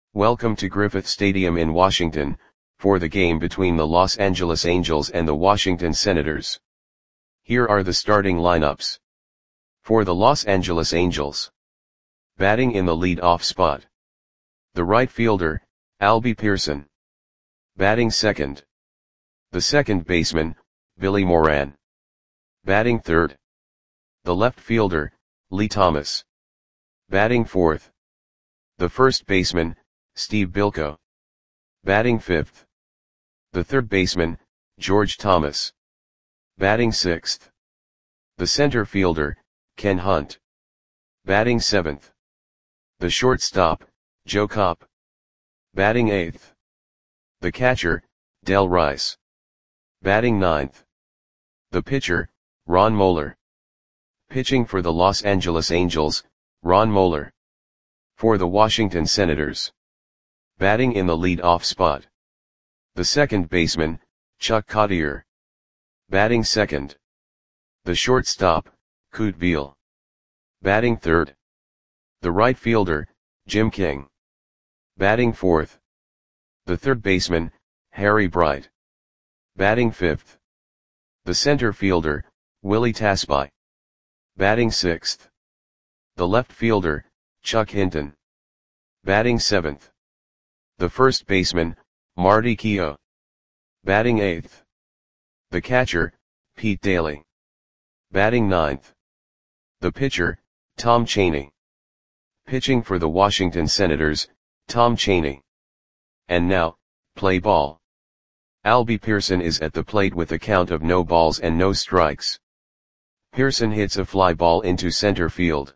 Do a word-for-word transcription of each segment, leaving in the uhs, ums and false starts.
Welcome to Griffith Stadium in Washington, for the game between the Los Angeles Angels and the Washington Senators. Here are the starting lineups. For the Los Angeles Angels. Batting in the lead-off spot. The right fielder, Albie Pearson. Batting second. The second baseman, Billy Moran. Batting third. The left fielder, Lee Thomas. Batting fourth. The first baseman, Steve Bilko. Batting fifth. The third baseman, George Thomas. Batting sixth. The center fielder, Ken Hunt. Batting seventh. The shortstop, Joe Kopp. Batting eighth. The catcher, Del Rice. Batting ninth. The pitcher, Ron Moeller. Pitching for the Los Angeles Angels, Ron Moeller. For the Washington Senators. Batting in the lead-off spot. The second baseman, Chuck Cottier. Batting second. The shortstop, Kute Veal. Batting third. The right fielder, Jim King. Batting fourth. The third baseman, Harry Bright. Batting fifth. The center fielder, Willie Tasby. Batting sixth. The left fielder, Chuck Hinton. Batting seventh. The first baseman, Marty Keough. Batting eighth. The catcher, Pete Daly. Batting ninth. The pitcher, Tom Cheney. Pitching for the Washington Senators, Tom Cheney. And now, play ball. Albie Pearson is at the plate with a count of no balls and no strikes. Pearson hits a fly ball into center field.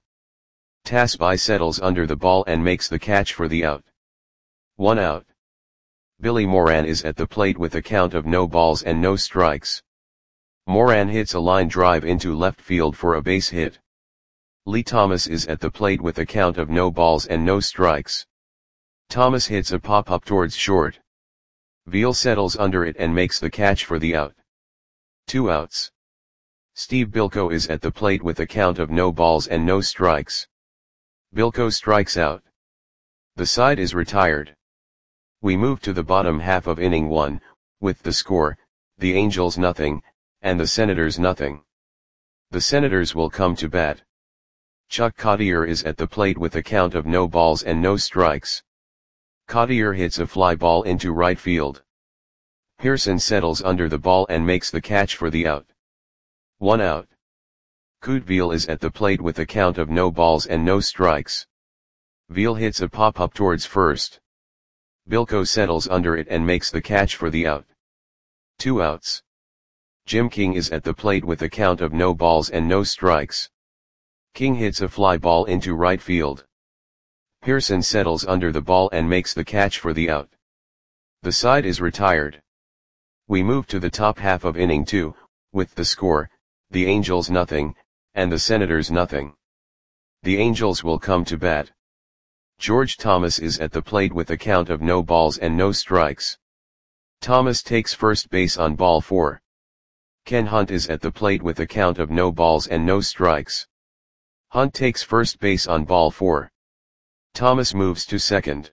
Tasby settles under the ball and makes the catch for the out. One out. Billy Moran is at the plate with a count of no balls and no strikes. Moran hits a line drive into left field for a base hit. Lee Thomas is at the plate with a count of no balls and no strikes. Thomas hits a pop-up towards short. Veal settles under it and makes the catch for the out. Two outs. Steve Bilko is at the plate with a count of no balls and no strikes. Bilko strikes out. The side is retired. We move to the bottom half of inning one, with the score, the Angels nothing, and the Senators nothing. The Senators will come to bat. Chuck Cottier is at the plate with a count of no balls and no strikes. Cottier hits a fly ball into right field. Pearson settles under the ball and makes the catch for the out. One out. Kute Veal is at the plate with a count of no balls and no strikes. Veal hits a pop-up towards first. Bilko settles under it and makes the catch for the out. Two outs. Jim King is at the plate with a count of no balls and no strikes. King hits a fly ball into right field. Pearson settles under the ball and makes the catch for the out. The side is retired. We move to the top half of inning two, with the score, the Angels nothing, and the Senators nothing. The Angels will come to bat. George Thomas is at the plate with a count of no balls and no strikes. Thomas takes first base on ball four. Ken Hunt is at the plate with a count of no balls and no strikes. Hunt takes first base on ball four. Thomas moves to second.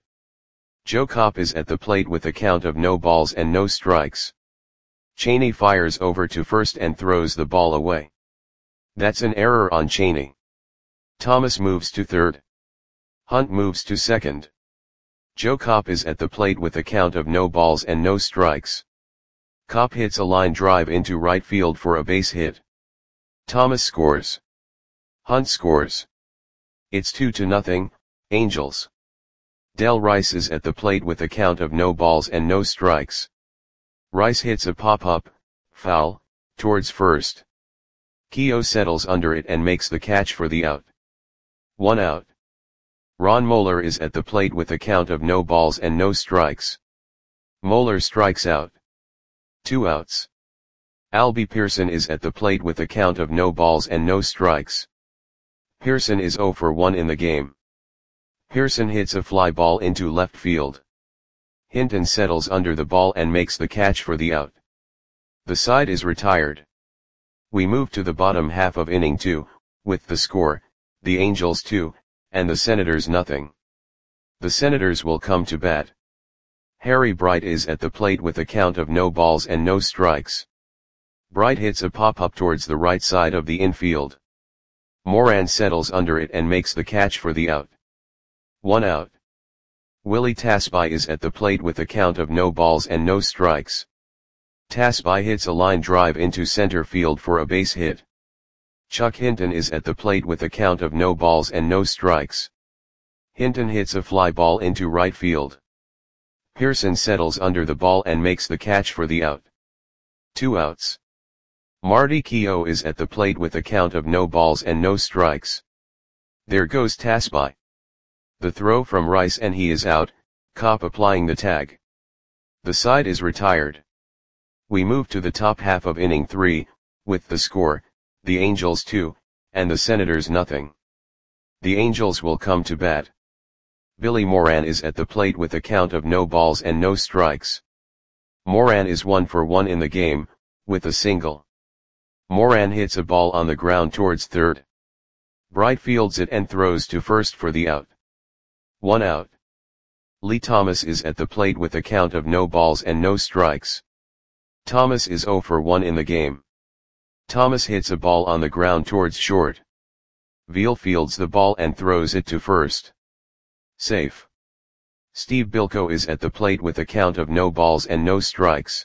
Joe Kopp is at the plate with a count of no balls and no strikes. Cheney fires over to first and throws the ball away. That's an error on Cheney. Thomas moves to third. Hunt moves to second. Joe Kopp is at the plate with a count of no balls and no strikes. Kopp hits a line drive into right field for a base hit. Thomas scores. Hunt scores. It's two to nothing, Angels. Del Rice is at the plate with a count of no balls and no strikes. Rice hits a pop-up, foul, towards first. Keough settles under it and makes the catch for the out. One out. Ron Moeller is at the plate with a count of no balls and no strikes. Moeller strikes out. Two outs. Albie Pearson is at the plate with a count of no balls and no strikes. Pearson is zero for one in the game. Pearson hits a fly ball into left field. Hinton settles under the ball and makes the catch for the out. The side is retired. We move to the bottom half of inning two, with the score, the Angels two, and the Senators nothing. The Senators will come to bat. Harry Bright is at the plate with a count of no balls and no strikes. Bright hits a pop-up towards the right side of the infield. Moran settles under it and makes the catch for the out. One out. Willie Tasby is at the plate with a count of no balls and no strikes. Tasby hits a line drive into center field for a base hit. Chuck Hinton is at the plate with a count of no balls and no strikes. Hinton hits a fly ball into right field. Pearson settles under the ball and makes the catch for the out. Two outs. Marty Keough is at the plate with a count of no balls and no strikes. There goes Tasby. The throw from Rice and he is out, Copp applying the tag. The side is retired. We move to the top half of inning three, with the score, the Angels two, and the Senators nothing. The Angels will come to bat. Billy Moran is at the plate with a count of no balls and no strikes. Moran is one for one in the game, with a single. Moran hits a ball on the ground towards third. Bright fields it and throws to first for the out. One out. Lee Thomas is at the plate with a count of no balls and no strikes. Thomas is zero for one in the game. Thomas hits a ball on the ground towards short. Veal fields the ball and throws it to first. Safe. Steve Bilko is at the plate with a count of no balls and no strikes.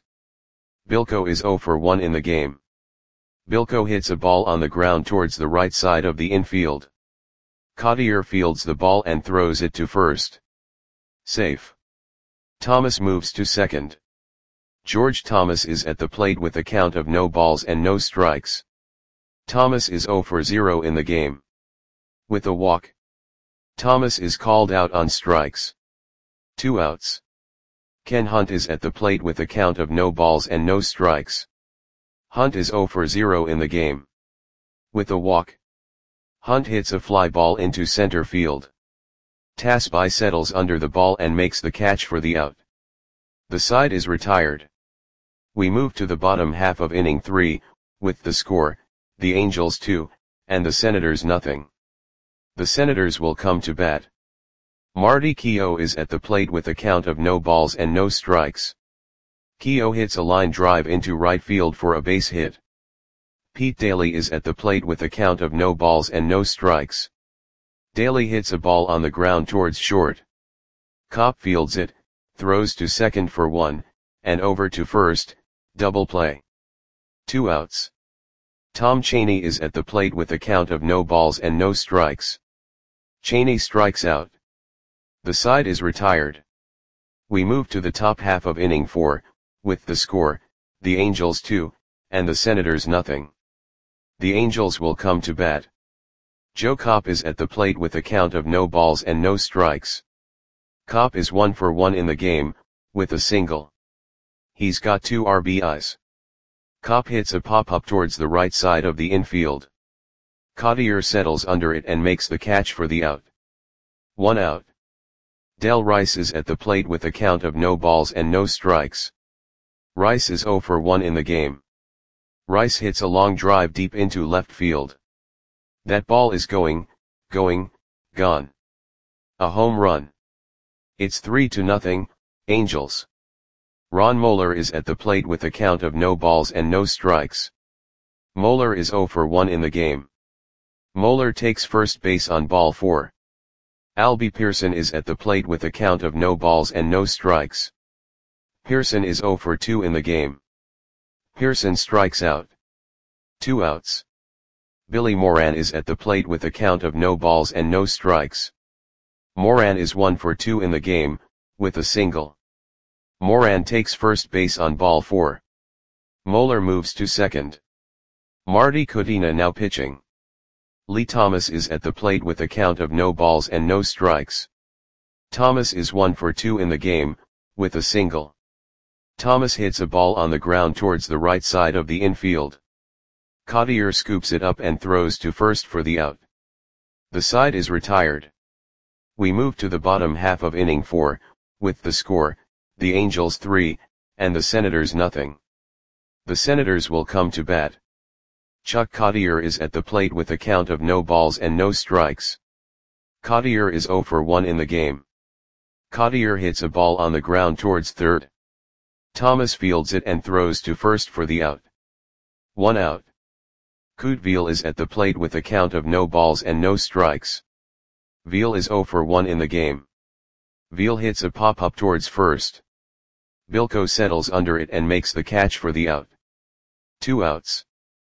Bilko is zero for one in the game. Bilko hits a ball on the ground towards the right side of the infield. Cottier fields the ball and throws it to first. Safe. Thomas moves to second. George Thomas is at the plate with a count of no balls and no strikes. Thomas is zero for zero in the game. With a walk. Thomas is called out on strikes. Two outs. Ken Hunt is at the plate with a count of no balls and no strikes. Hunt is zero for zero in the game. With a walk. Hunt hits a fly ball into center field. Tasby settles under the ball and makes the catch for the out. The side is retired. We move to the bottom half of inning three, with the score, the Angels two, and the Senators nothing. The Senators will come to bat. Marty Keough is at the plate with a count of no balls and no strikes. Keough hits a line drive into right field for a base hit. Pete Daly is at the plate with a count of no balls and no strikes. Daly hits a ball on the ground towards short. Copp fields it, throws to second for one, and over to first, double play. Two outs. Tom Cheney is at the plate with a count of no balls and no strikes. Cheney strikes out. The side is retired. We move to the top half of inning four, with the score, the Angels two, and the Senators nothing. The Angels will come to bat. Joe Copp is at the plate with a count of no balls and no strikes. Copp is one for one in the game, with a single. He's got two R B Is. Copp hits a pop-up towards the right side of the infield. Cottier settles under it and makes the catch for the out. One out. Del Rice is at the plate with a count of no balls and no strikes. Rice is zero for one in the game. Rice hits a long drive deep into left field. That ball is going, going, gone. A home run. It's three to nothing, Angels. Ron Moeller is at the plate with a count of no balls and no strikes. Moeller is zero for one in the game. Moeller takes first base on ball four. Albie Pearson is at the plate with a count of no balls and no strikes. Pearson is zero for two in the game. Pearson strikes out. Two outs. Billy Moran is at the plate with a count of no balls and no strikes. Moran is one for two in the game, with a single. Moran takes first base on ball four. Moeller moves to second. Marty Kodina now pitching. Lee Thomas is at the plate with a count of no balls and no strikes. Thomas is one for two in the game, with a single. Thomas hits a ball on the ground towards the right side of the infield. Cottier scoops it up and throws to first for the out. The side is retired. We move to the bottom half of inning four, with the score, the Angels three, and the Senators nothing. The Senators will come to bat. Chuck Cottier is at the plate with a count of no balls and no strikes. Cottier is zero for one in the game. Cottier hits a ball on the ground towards third. Thomas fields it and throws to first for the out. One out. Couteville is at the plate with a count of no balls and no strikes. Ville is zero for one in the game. Ville hits a pop-up towards first. Bilko settles under it and makes the catch for the out. Two outs.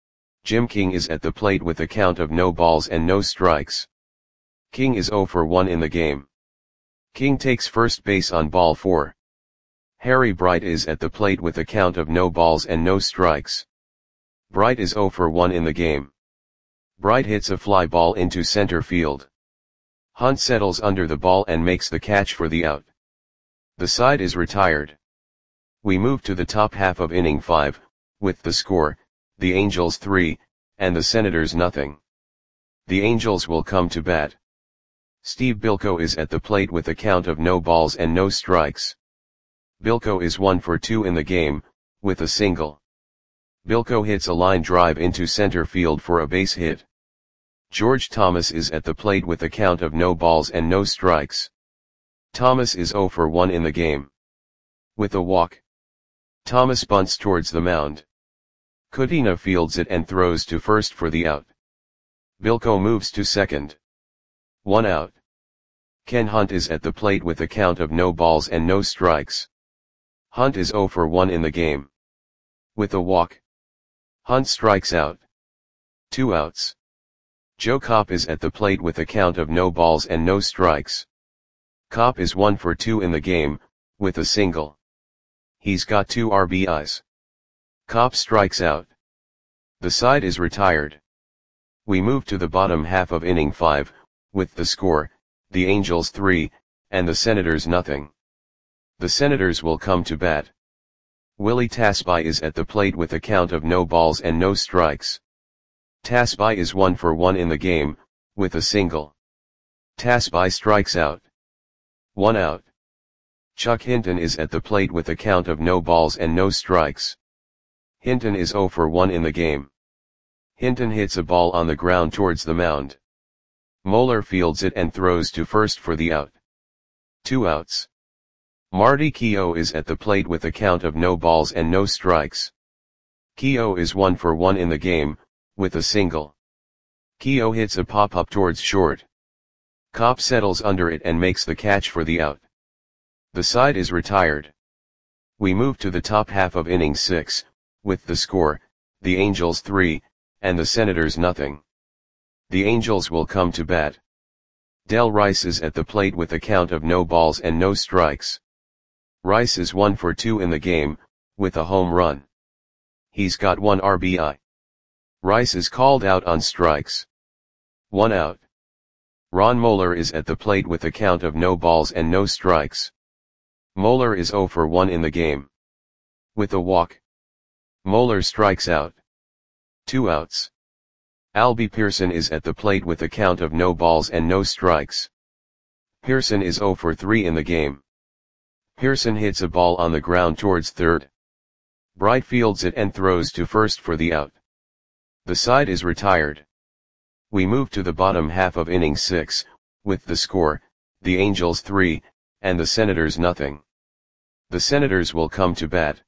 Jim King is at the plate with a count of no balls and no strikes. King is zero for one in the game. King takes first base on ball four. Harry Bright is at the plate with a count of no balls and no strikes. Bright is zero for one in the game. Bright hits a fly ball into center field. Hunt settles under the ball and makes the catch for the out. The side is retired. We move to the top half of inning five, with the score, the Angels three, and the Senators nothing. The Angels will come to bat. Steve Bilko is at the plate with a count of no balls and no strikes. Bilko is one for two in the game, with a single. Bilko hits a line drive into center field for a base hit. George Thomas is at the plate with a count of no balls and no strikes. Thomas is zero for one in the game. With a walk. Thomas bunts towards the mound. Coutinho fields it and throws to first for the out. Bilko moves to second. One out. Ken Hunt is at the plate with a count of no balls and no strikes. Hunt is zero for one in the game. With a walk. Hunt strikes out. Two outs. Joe Kopp is at the plate with a count of no balls and no strikes. Kopp is one for two in the game, with a single. He's got two R B Is. Kopp strikes out. The side is retired. We move to the bottom half of inning five, with the score, the Angels three, and the Senators nothing. The Senators will come to bat. Willie Tasby is at the plate with a count of no balls and no strikes. Tasby is one for one in the game, with a single. Tasby strikes out. One out. Chuck Hinton is at the plate with a count of no balls and no strikes. Hinton is zero for one in the game. Hinton hits a ball on the ground towards the mound. Moeller fields it and throws to first for the out. Two outs. Marty Keough is at the plate with a count of no balls and no strikes. Keough is one for one in the game, with a single. Keough hits a pop-up towards short. Kopp settles under it and makes the catch for the out. The side is retired. We move to the top half of inning six, with the score, the Angels three, and the Senators nothing. The Angels will come to bat. Del Rice is at the plate with a count of no balls and no strikes. Rice is one for two in the game, with a home run. He's got one R B I. Rice is called out on strikes. One out. Ron Moeller is at the plate with a count of no balls and no strikes. Moeller is zero for one in the game. With a walk. Moeller strikes out. Two outs. Albie Pearson is at the plate with a count of no balls and no strikes. Pearson is zero for three in the game. Pearson hits a ball on the ground towards third. Bright fields it and throws to first for the out. The side is retired. We move to the bottom half of inning six, with the score, the Angels three, and the Senators nothing. The Senators will come to bat.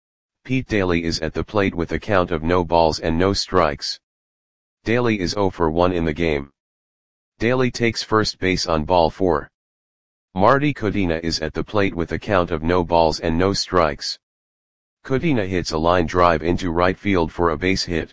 Pete Daly is at the plate with a count of no balls and no strikes. Daly is zero for one in the game. Daly takes first base on ball four. Marty Coutinho is at the plate with a count of no balls and no strikes. Coutinho hits a line drive into right field for a base hit.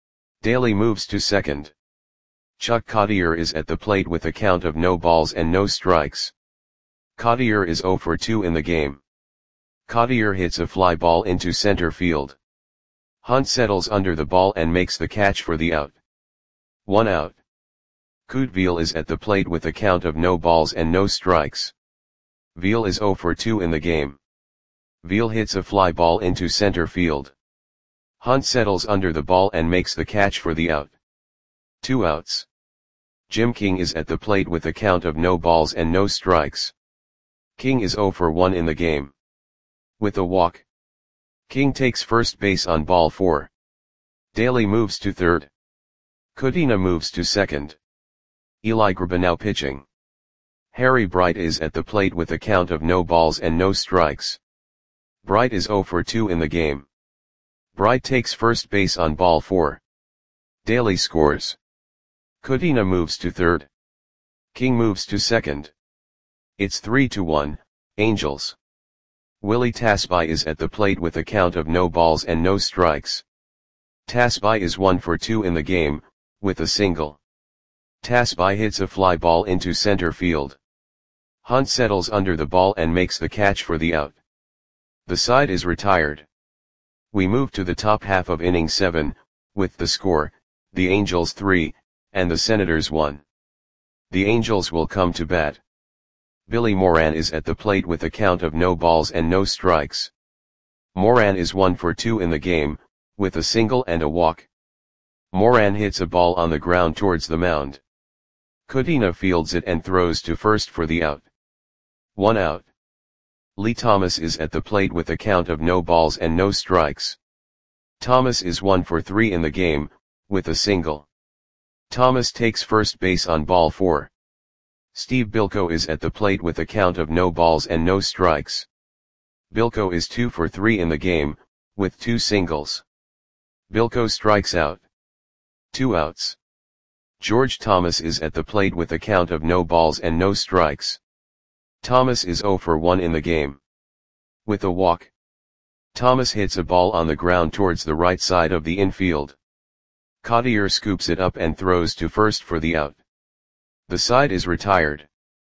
Daly moves to second. Chuck Cottier is at the plate with a count of no balls and no strikes. Cottier is zero for two in the game. Cottier hits a fly ball into center field. Hunt settles under the ball and makes the catch for the out. One out. Couteville is at the plate with a count of no balls and no strikes. Ville is zero for two in the game. Ville hits a fly ball into center field. Hunt settles under the ball and makes the catch for the out. Two outs. Jim King is at the plate with a count of no balls and no strikes. King is zero for one in the game. With a walk. King takes first base on ball four. Daly moves to third. Coutinho moves to second. Eli Grabanow pitching. Harry Bright is at the plate with a count of no balls and no strikes. Bright is zero for two in the game. Bright takes first base on ball four. Daly scores. Kutina moves to third. King moves to second. It's three to one, Angels. Willie Tasby is at the plate with a count of no balls and no strikes. Tasby is one for two in the game, with a single. Tasby hits a fly ball into center field. Hunt settles under the ball and makes the catch for the out. The side is retired. We move to the top half of inning seven, with the score, the Angels three, and the Senators one. The Angels will come to bat. Billy Moran is at the plate with a count of no balls and no strikes. Moran is one for two in the game, with a single and a walk. Moran hits a ball on the ground towards the mound. Kutina fields it and throws to first for the out. One out. Lee Thomas is at the plate with a count of no balls and no strikes. Thomas is one for three in the game, with a single. Thomas takes first base on ball four. Steve Bilko is at the plate with a count of no balls and no strikes. Bilko is two for three in the game, with two singles. Bilko strikes out. Two outs. George Thomas is at the plate with a count of no balls and no strikes. Thomas is zero for one in the game. With a walk. Thomas hits a ball on the ground towards the right side of the infield. Cottier scoops it up and throws to first for the out. The side is retired.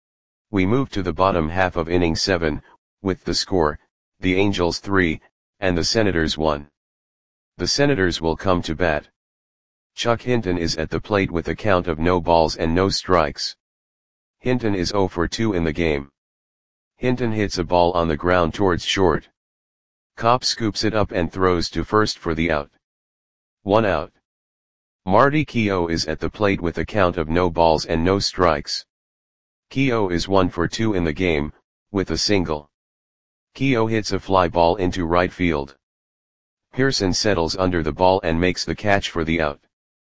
We move to the bottom half of inning seven, with the score, the Angels three, and the Senators one. The Senators will come to bat. Chuck Hinton is at the plate with a count of no balls and no strikes. Hinton is zero for two in the game. Hinton hits a ball on the ground towards short. Kopp scoops it up and throws to first for the out. One out. Marty Keough is at the plate with a count of no balls and no strikes. Keough is one for two in the game, with a single. Keough hits a fly ball into right field. Pearson settles under the ball and makes the catch for the out.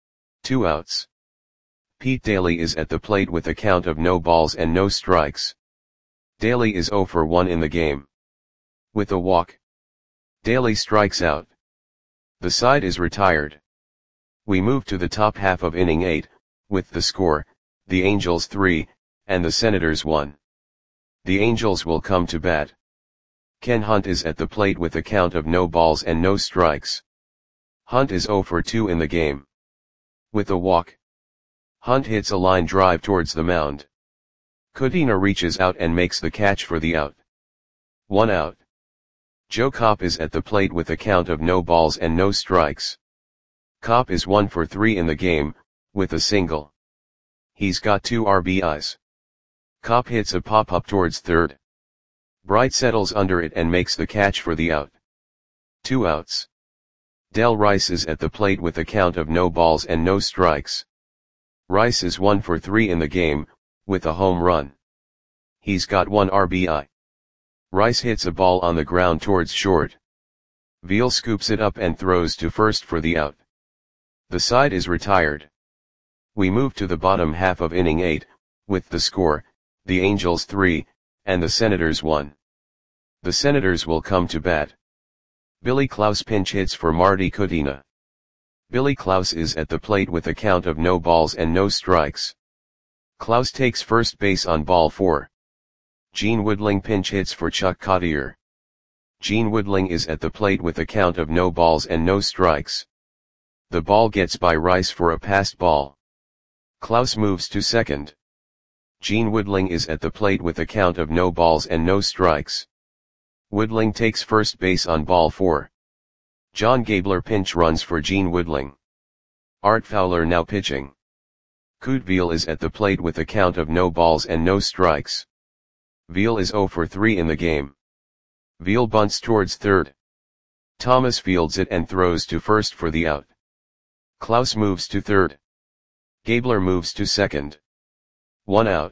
Two outs. Pete Daly is at the plate with a count of no balls and no strikes. Daly is zero for one in the game. With a walk. Daly strikes out. The side is retired. We move to the top half of inning eight, with the score, the Angels three, and the Senators one. The Angels will come to bat. Ken Hunt is at the plate with a count of no balls and no strikes. Hunt is zero for two in the game. With a walk. Hunt hits a line drive towards the mound. Kutina reaches out and makes the catch for the out. One out. Joe Kopp is at the plate with a count of no balls and no strikes. Kopp is one for three in the game, with a single. He's got two R B Is. Kopp hits a pop-up towards third. Bright settles under it and makes the catch for the out. Two outs. Del Rice is at the plate with a count of no balls and no strikes. Rice is one for three in the game, with a home run. He's got one R B I. Rice hits a ball on the ground towards short. Veal scoops it up and throws to first for the out. The side is retired. We move to the bottom half of inning eight, with the score, the Angels three, and the Senators one. The Senators will come to bat. Billy Klaus pinch hits for Marty Kutina. Billy Klaus is at the plate with a count of no balls and no strikes. Klaus takes first base on ball four. Gene Woodling pinch hits for Chuck Cottier. Gene Woodling is at the plate with a count of no balls and no strikes. The ball gets by Rice for a passed ball. Klaus moves to second. Gene Woodling is at the plate with a count of no balls and no strikes. Woodling takes first base on ball four. John Gabler pinch runs for Gene Woodling. Art Fowler now pitching. Coot Veal is at the plate with a count of no balls and no strikes. Veal is zero for three in the game. Veal bunts towards third. Thomas fields it and throws to first for the out. Klaus moves to third. Gabler moves to second. One out.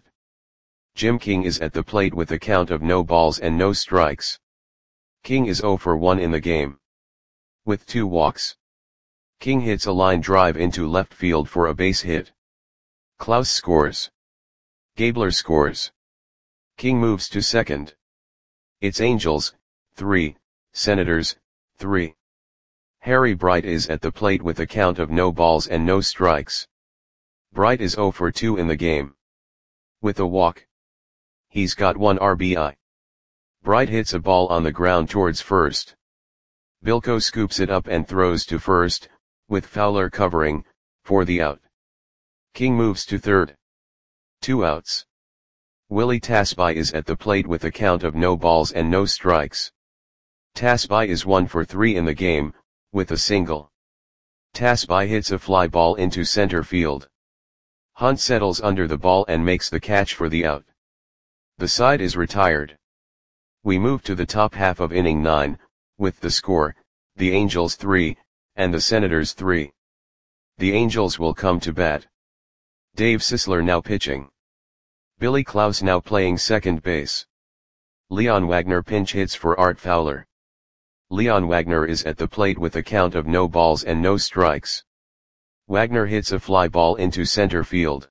Jim King is at the plate with a count of no balls and no strikes. King is zero for one in the game. With two walks. King hits a line drive into left field for a base hit. Klaus scores. Gabler scores. King moves to second. It's Angels, three, Senators, three. Harry Bright is at the plate with a count of no balls and no strikes. Bright is zero for two in the game. With a walk. He's got one R B I. Bright hits a ball on the ground towards first. Bilko scoops it up and throws to first, with Fowler covering, for the out. King moves to third. Two outs. Willie Tasby is at the plate with a count of no balls and no strikes. Tasby is one for three in the game, with a single. Tasby hits a fly ball into center field. Hunt settles under the ball and makes the catch for the out. The side is retired. We move to the top half of inning nine, with the score, the Angels three, and the Senators three. The Angels will come to bat. Dave Sisler now pitching. Billy Klaus now playing second base. Leon Wagner pinch hits for Art Fowler. Leon Wagner is at the plate with a count of no balls and no strikes. Wagner hits a fly ball into center field.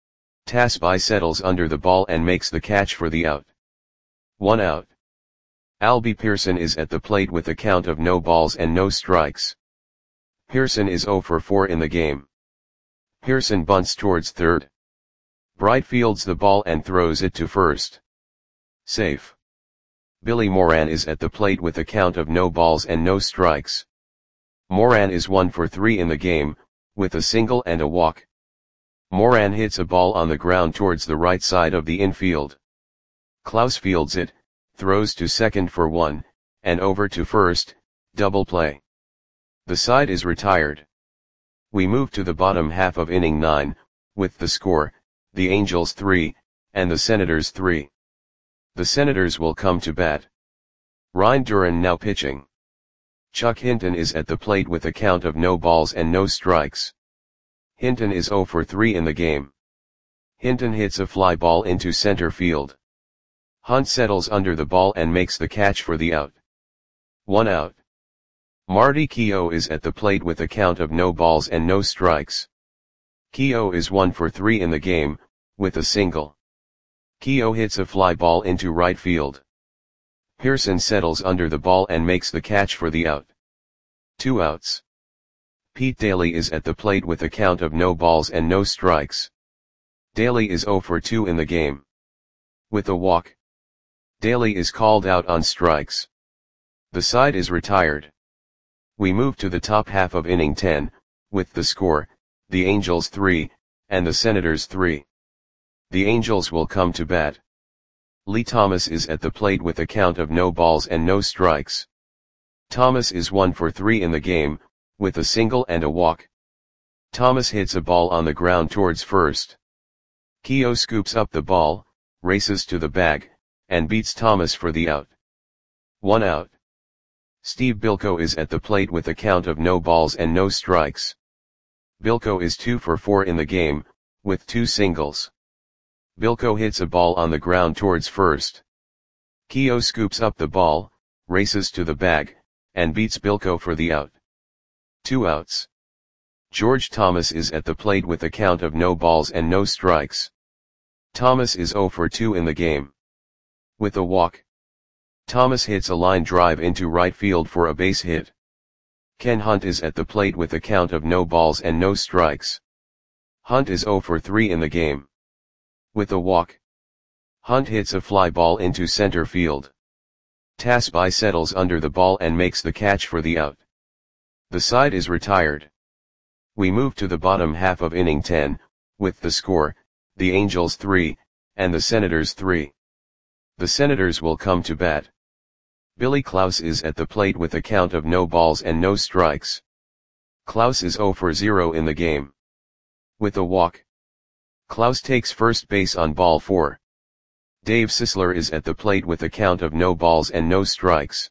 Tasby settles under the ball and makes the catch for the out. One out. Albie Pearson is at the plate with a count of no balls and no strikes. Pearson is zero for four in the game. Pearson bunts towards third. Bright fields the ball and throws it to first. Safe. Billy Moran is at the plate with a count of no balls and no strikes. Moran is one for three in the game, with a single and a walk. Moran hits a ball on the ground towards the right side of the infield. Klaus fields it, throws to second for one, and over to first, double play. The side is retired. We move to the bottom half of inning nine, with the score, the Angels three, and the Senators three. The Senators will come to bat. Ryan Duran now pitching. Chuck Hinton is at the plate with a count of no balls and no strikes. Hinton is zero for three in the game. Hinton hits a fly ball into center field. Hunt settles under the ball and makes the catch for the out. One out. Marty Keough is at the plate with a count of no balls and no strikes. Keough is one for three in the game, with a single. Keough hits a fly ball into right field. Pearson settles under the ball and makes the catch for the out. Two outs. Pete Daly is at the plate with a count of no balls and no strikes. Daly is zero for two in the game. With a walk. Daly is called out on strikes. The side is retired. We move to the top half of inning ten, with the score, the Angels three, and the Senators three. The Angels will come to bat. Lee Thomas is at the plate with a count of no balls and no strikes. Thomas is one for three in the game, with a single and a walk. Thomas hits a ball on the ground towards first. Keough scoops up the ball, races to the bag, and beats Thomas for the out. One out. Steve Bilko is at the plate with a count of no balls and no strikes. Bilko is two for four in the game, with two singles. Bilko hits a ball on the ground towards first. Keough scoops up the ball, races to the bag, and beats Bilko for the out. Two outs. George Thomas is at the plate with a count of no balls and no strikes. Thomas is zero for two in the game. With a walk. Thomas hits a line drive into right field for a base hit. Ken Hunt is at the plate with a count of no balls and no strikes. Hunt is zero for three in the game. With a walk. Hunt hits a fly ball into center field. Tasby settles under the ball and makes the catch for the out. The side is retired. We move to the bottom half of inning ten, with the score, the Angels three, and the Senators three. The Senators will come to bat. Billy Klaus is at the plate with a count of no balls and no strikes. Klaus is zero for zero in the game. With a walk. Klaus takes first base on ball four. Dave Sisler is at the plate with a count of no balls and no strikes.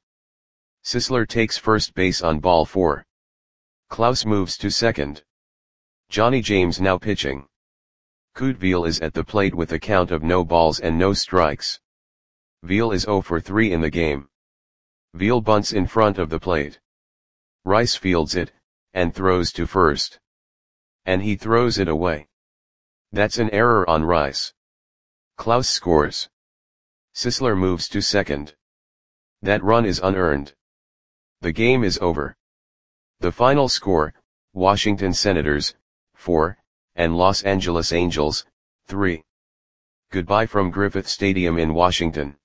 Sisler takes first base on ball four. Klaus moves to second. Johnny James now pitching. Kute Veal is at the plate with a count of no balls and no strikes. Veal is zero for three in the game. Veal bunts in front of the plate. Rice fields it, and throws to first. And he throws it away. That's an error on Rice. Klaus scores. Sisler moves to second. That run is unearned. The game is over. The final score, Washington Senators, four, and Los Angeles Angels, three. Goodbye from Griffith Stadium in Washington.